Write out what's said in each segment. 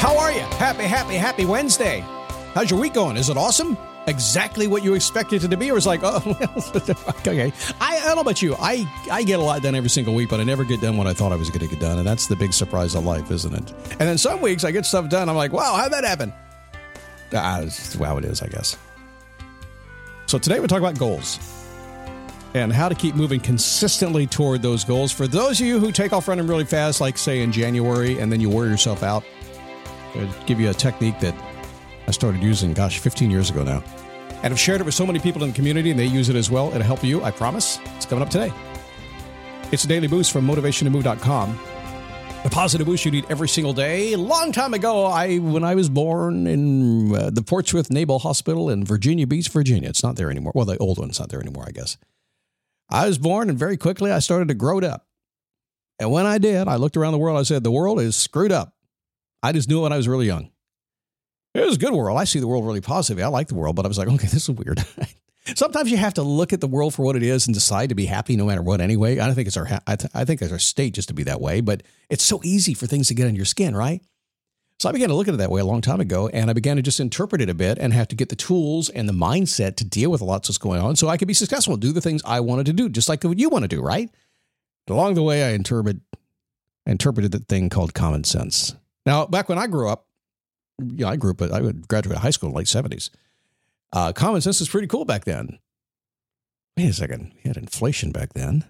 How are you? Happy Wednesday. How's your week going? Is it awesome? Exactly what you expected it to be? Or it's like, oh, okay. I don't know about you. I get a lot done every single week, but I never get done what I thought I was going to get done. And that's the big surprise of life, isn't it? And then some weeks I get stuff done. I'm like, wow, how'd that happen? It's how it is, I guess. So today we're talking about goals and how to keep moving consistently toward those goals. For those of you who take off running really fast, like say in January, and then you wear yourself out, I'll give you a technique that I started using, 15 years ago now. And I've shared it with so many people in the community, and they use it as well. It'll help you, I promise. It's coming up today. It's a daily boost from motivationtomove.com. The positive boost you need every single day. A long time ago, when I was born in the Portsmouth Naval Hospital in Virginia Beach, Virginia. It's not there anymore. Well, the old one's not there anymore, I guess. I was born, and very quickly I started to grow up. And when I did, I looked around the world. I said, the world is screwed up. I just knew it when I was really young. It was a good world. I see the world really positively. I like the world, but I was like, okay, this is weird. Sometimes you have to look at the world for what it is and decide to be happy no matter what anyway. I don't think it's I think it's our state just to be that way, but it's so easy for things to get on your skin, right? So I began to look at it that way a long time ago, and I began to just interpret it a bit and have to get the tools and the mindset to deal with a lot that's going on so I could be successful, do the things I wanted to do, just like what you want to do, right? But along the way, I interpreted the thing called common sense. Now, back when I grew up, I graduated high school in the late 70s. Common sense was pretty cool back then. Wait a second. We had inflation back then.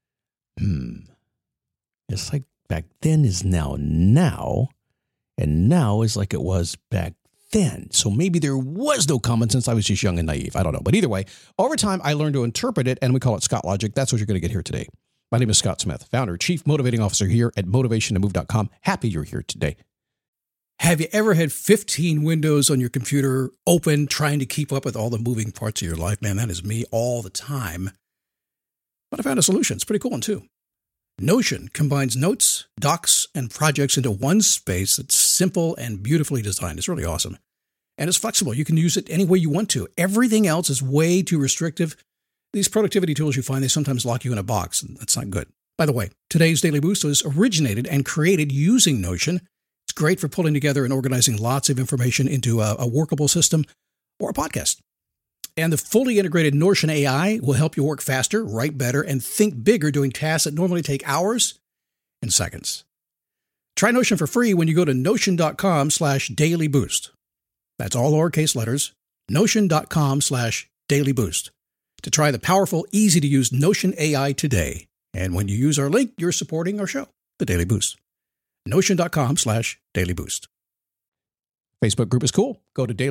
It's like back then is now, and now is like it was back then. So maybe there was no common sense. I was just young and naive. I don't know. But either way, over time, I learned to interpret it, and we call it Scott Logic. That's what you're going to get here today. My name is Scott Smith, founder, chief motivating officer here at motivationtomove.com. Happy you're here today. Have you ever had 15 windows on your computer open, trying to keep up with all the moving parts of your life? Man, that is me all the time. But I found a solution. It's a pretty cool one, too. Notion combines notes, docs, and projects into one space that's simple and beautifully designed. It's really awesome. And it's flexible. You can use it any way you want to. Everything else is way too restrictive. These productivity tools you find, they sometimes lock you in a box, and that's not good. By the way, today's Daily Boost was originated and created using Notion. It's great for pulling together and organizing lots of information into a workable system or a podcast. And the fully integrated Notion AI will help you work faster, write better, and think bigger doing tasks that normally take hours and seconds. Try Notion for free when you go to notion.com/dailyboost. That's all lowercase letters, notion.com/dailyboost. To try the powerful, easy-to-use Notion AI today. And when you use our link, you're supporting our show, The Daily Boost. Notion.com/dailyboost. Facebook group is cool. Go to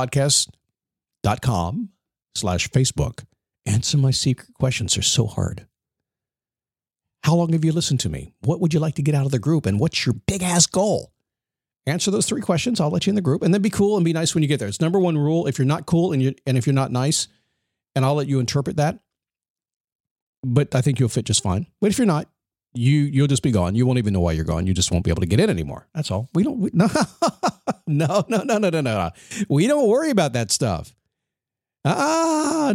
dailyboostpodcast.com/Facebook. Answer my secret questions. They're so hard. How long have you listened to me? What would you like to get out of the group? And what's your big-ass goal? Answer those 3 questions. I'll let you in the group. And then be cool and be nice when you get there. It's number 1 rule. If you're not cool and if you're not nice, and I'll let you interpret that, but I think you'll fit just fine. But if you're not, you'll just be gone. You won't even know why you're gone. You just won't be able to get in anymore. That's all. No. We don't worry about that stuff. No.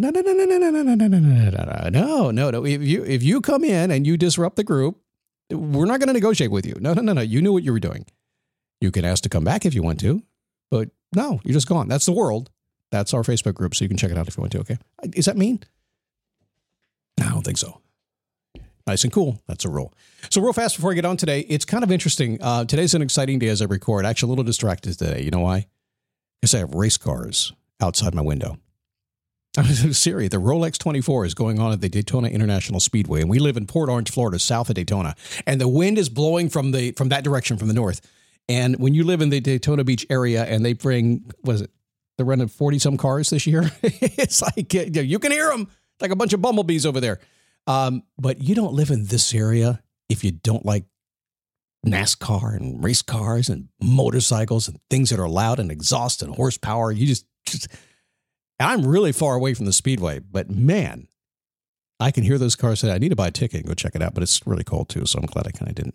If you come in and you disrupt the group, we're not going to negotiate with you. No. You knew what you were doing. You can ask to come back if you want to, but no, you're just gone. That's the world. That's our Facebook group, so you can check it out if you want to, okay? Is that mean? No, I don't think so. Nice and cool. That's a rule. So real fast before I get on today, it's kind of interesting. Today's an exciting day as I record. Actually, a little distracted today. You know why? Because I have race cars outside my window. I'm serious. The Rolex 24 is going on at the Daytona International Speedway, and we live in Port Orange, Florida, south of Daytona. And the wind is blowing from that direction, from the north. And when you live in the Daytona Beach area and they bring, what is it? They're running 40-some cars this year. It's like, you can hear them like a bunch of bumblebees over there. But you don't live in this area if you don't like NASCAR and race cars and motorcycles and things that are loud and exhaust and horsepower. You just I'm really far away from the speedway, but man, I can hear those cars say, I need to buy a ticket and go check it out, but it's really cold too, so I'm glad I kind of didn't.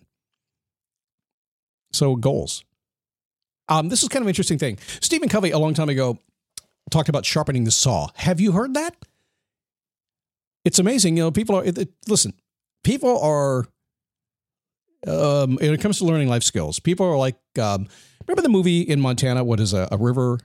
So goals. This is kind of an interesting thing. Stephen Covey, a long time ago, talked about sharpening the saw. Have you heard that? It's amazing. You know, people are, when it comes to learning life skills, people are like Remember the movie in Montana? What is a river?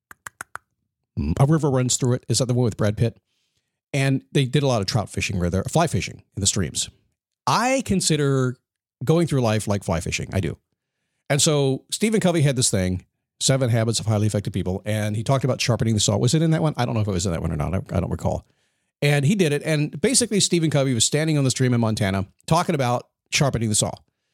A river runs through it. Is that the one with Brad Pitt? And they did a lot of trout fishing, rather fly fishing in the streams. I consider going through life like fly fishing. I do. And so Stephen Covey had this thing, 7 Habits of Highly Effective People, and he talked about sharpening the saw. Was it in that one? I don't know if it was in that one or not. I don't recall. And he did it. And basically, Stephen Covey was standing on the stream in Montana talking about sharpening the saw.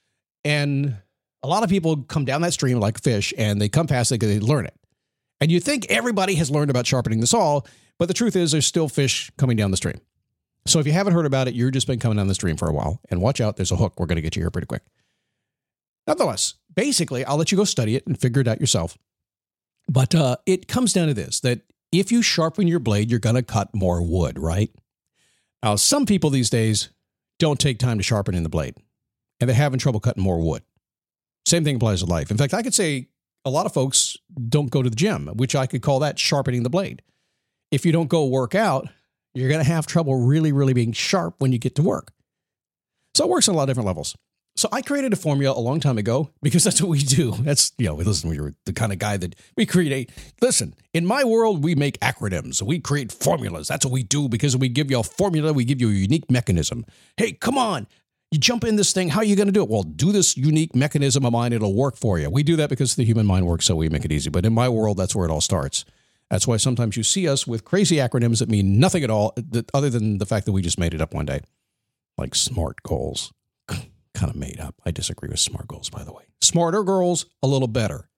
And a lot of people come down that stream like fish, and they come past it because they learn it. And you think everybody has learned about sharpening the saw, but the truth is there's still fish coming down the stream. So if you haven't heard about it, you've just been coming down the stream for a while. And watch out, there's a hook. We're going to get you here pretty quick. Nonetheless, basically, I'll let you go study it and figure it out yourself. But it comes down to this, that if you sharpen your blade, you're going to cut more wood, right? Now, some people these days don't take time to sharpen in the blade, and they're having trouble cutting more wood. Same thing applies to life. In fact, I could say a lot of folks don't go to the gym, which I could call that sharpening the blade. If you don't go work out, you're going to have trouble really, really being sharp when you get to work. So it works on a lot of different levels. So I created a formula a long time ago because that's what we do. That's, listen, we're the kind of guy that we create. Listen, in my world, we make acronyms. We create formulas. That's what we do because we give you a formula. We give you a unique mechanism. Hey, come on. You jump in this thing. How are you going to do it? Well, do this unique mechanism of mine. It'll work for you. We do that because the human mind works, so we make it easy. But in my world, that's where it all starts. That's why sometimes you see us with crazy acronyms that mean nothing at all, other than the fact that we just made it up one day. Like SMART goals. Kind of made up. I disagree with SMART goals, by the way. Smarter goals, a little better.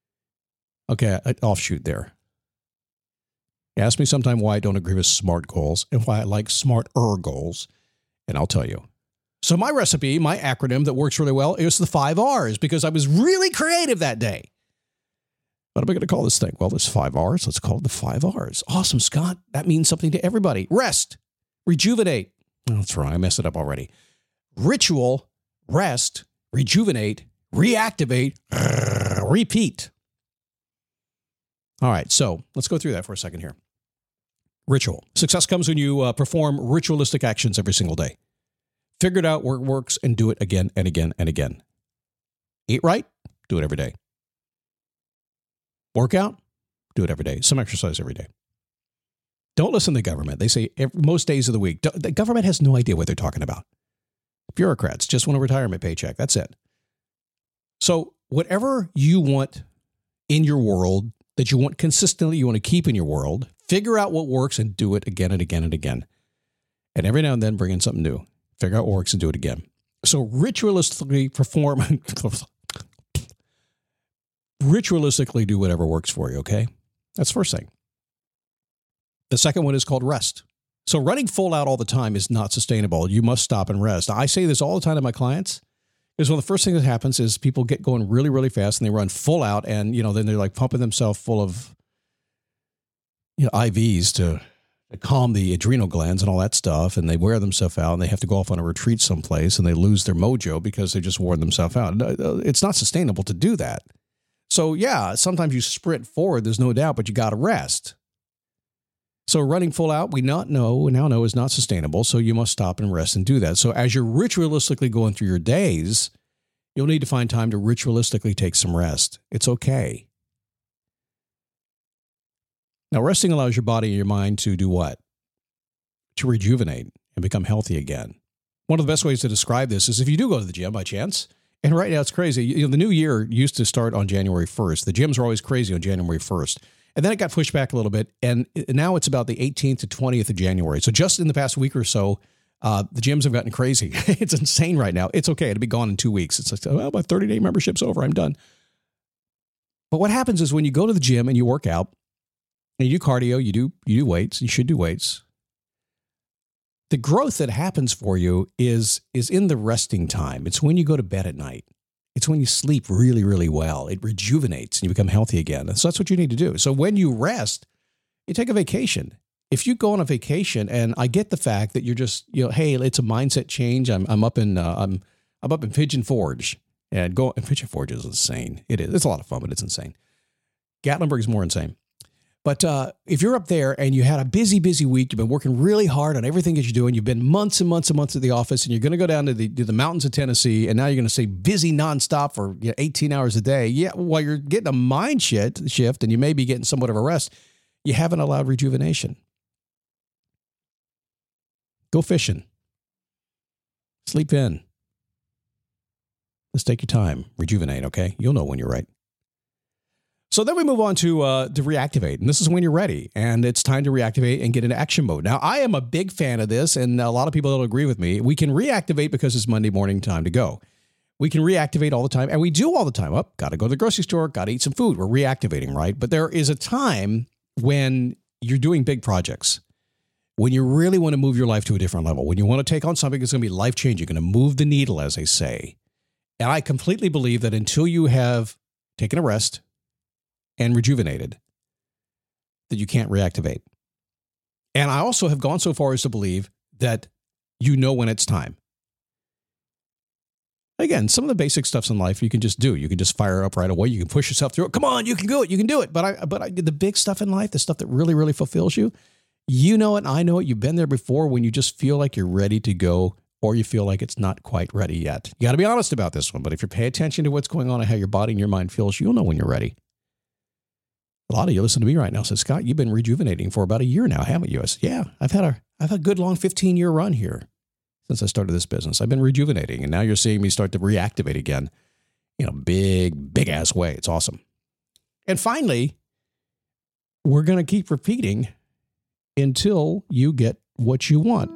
Okay, offshoot there. Ask me sometime why I don't agree with SMART goals and why I like smarter goals, and I'll tell you. So my recipe, my acronym that works really well is the 5 R's because I was really creative that day. What am I going to call this thing? Well, there's 5 R's. Let's call it the 5 R's. Awesome, Scott. That means something to everybody. Rest, rejuvenate. Oh, that's wrong. I messed it up already. Ritual, rest, rejuvenate, reactivate, repeat. All right, so let's go through that for a second here. Ritual. Success comes when you perform ritualistic actions every single day. Figure it out where it works and do it again and again and again. Eat right, do it every day. Work out, do it every day. Some exercise every day. Don't listen to the government. They say most days of the week. The government has no idea what they're talking about. Bureaucrats just want a retirement paycheck. That's it. So whatever you want in your world, that you want consistently, you want to keep in your world, figure out what works and do it again and again and again. And every now and then bring in something new. Figure out what works and do it again. So ritualistically perform, ritualistically do whatever works for you, okay? That's the first thing. The second one is called rest. So running full out all the time is not sustainable. You must stop and rest. I say this all the time to my clients because one of the first things that happens is people get going really, really fast and they run full out and, then they're like pumping themselves full of, IVs to calm the adrenal glands and all that stuff. And they wear themselves out and they have to go off on a retreat someplace and they lose their mojo because they just wore themselves out. It's not sustainable to do that. So yeah, sometimes you sprint forward, there's no doubt, but you got to rest. So running full out, we now know is not sustainable. So you must stop and rest and do that. So as you're ritualistically going through your days, you'll need to find time to ritualistically take some rest. It's okay. Now, resting allows your body and your mind to do what? To rejuvenate and become healthy again. One of the best ways to describe this is if you do go to the gym by chance, and right now it's crazy. The new year used to start on January 1st. The gyms were always crazy on January 1st. And then it got pushed back a little bit, and now it's about the 18th to 20th of January. So just in the past week or so, the gyms have gotten crazy. It's insane right now. It's okay. It'll be gone in 2 weeks. It's like, well, my 30-day membership's over. I'm done. But what happens is when you go to the gym and you work out, and you do cardio, you do weights, you should do weights, the growth that happens for you is in the resting time. It's when you go to bed at night. It's when you sleep really, really well. It rejuvenates and you become healthy again. So that's what you need to do. So when you rest, you take a vacation. If you go on a vacation, and I get the fact that you're just, hey, it's a mindset change. I'm up in Pigeon Forge, and Pigeon Forge is insane. It is. It's a lot of fun, but it's insane. Gatlinburg is more insane. But if you're up there and you had a busy week, you've been working really hard on everything that you're doing, you've been months and months and months at the office, and you're going to go down to the mountains of Tennessee, and now you're going to stay busy nonstop for 18 hours a day. Yeah, while you're getting a mind shift, and you may be getting somewhat of a rest, you haven't allowed rejuvenation. Go fishing. Sleep in. Let's take your time. Rejuvenate, okay? You'll know when you're right. So then we move on to reactivate, and this is when you're ready, and it's time to reactivate and get into action mode. Now, I am a big fan of this, and a lot of people don't agree with me. We can reactivate because it's Monday morning time to go. We can reactivate all the time, and we do all the time. Got to go to the grocery store, got to eat some food. We're reactivating, right? But there is a time when you're doing big projects, when you really want to move your life to a different level, when you want to take on something that's going to be life-changing, going to move the needle, as they say. And I completely believe that until you have taken a rest and rejuvenated, that you can't reactivate. And I also have gone so far as to believe that you know when it's time. Again, some of the basic stuffs in life you can just do. You can just fire up right away. You can push yourself through it. Come on, you can do it. You can do it. But the big stuff in life, the stuff that really, really fulfills you, you know it, I know it. You've been there before when you just feel like you're ready to go, or you feel like it's not quite ready yet. You got to be honest about this one. But if you pay attention to what's going on and how your body and your mind feels, you'll know when you're ready. A lot of you listen to me right now. Said, Scott, you've been rejuvenating for about a year now, haven't you? I said, yeah, I've had a good long 15-year run here since I started this business. I've been rejuvenating, and now you're seeing me start to reactivate again in a big ass way. It's awesome. And finally, we're going to keep repeating until you get what you want.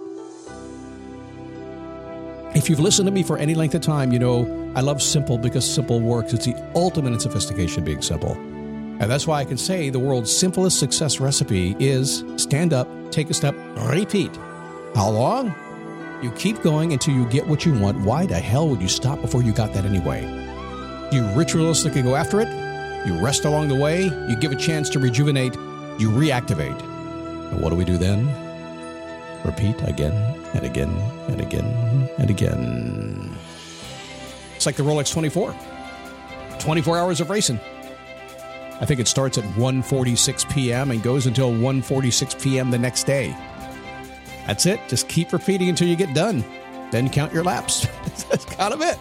If you've listened to me for any length of time, you know I love simple because simple works. It's the ultimate in sophistication, being simple. And that's why I can say the world's simplest success recipe is stand up, take a step, repeat. How long? You keep going until you get what you want. Why the hell would you stop before you got that anyway? You ritualistically go after it. You rest along the way. You give a chance to rejuvenate. You reactivate. And what do we do then? Repeat again and again and again and again. It's like the Rolex 24. 24 hours of racing. I think it starts at 1:46 p.m. and goes until 1:46 p.m. the next day. That's it. Just keep repeating until you get done. Then count your laps. That's kind of it.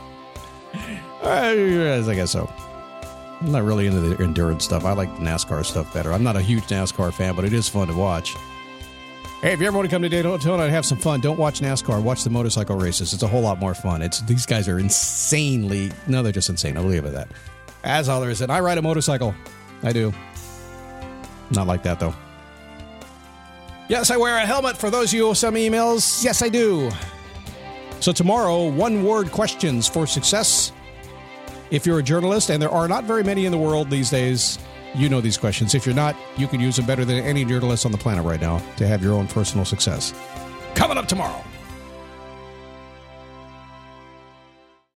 I guess so. I'm not really into the endurance stuff. I like the NASCAR stuff better. I'm not a huge NASCAR fan, but it is fun to watch. Hey, if you ever want to come to Daytona and have some fun, don't watch NASCAR. Watch the motorcycle races. It's a whole lot more fun. These guys are insanely... No, they're just insane. I'll leave it at that. As all there is. And I ride a motorcycle. I do. Not like that, though. Yes, I wear a helmet. For those of you who send me emails, yes, I do. So tomorrow, one-word questions for success. If you're a journalist, and there are not very many in the world these days, you know these questions. If you're not, you can use them better than any journalist on the planet right now to have your own personal success. Coming up tomorrow.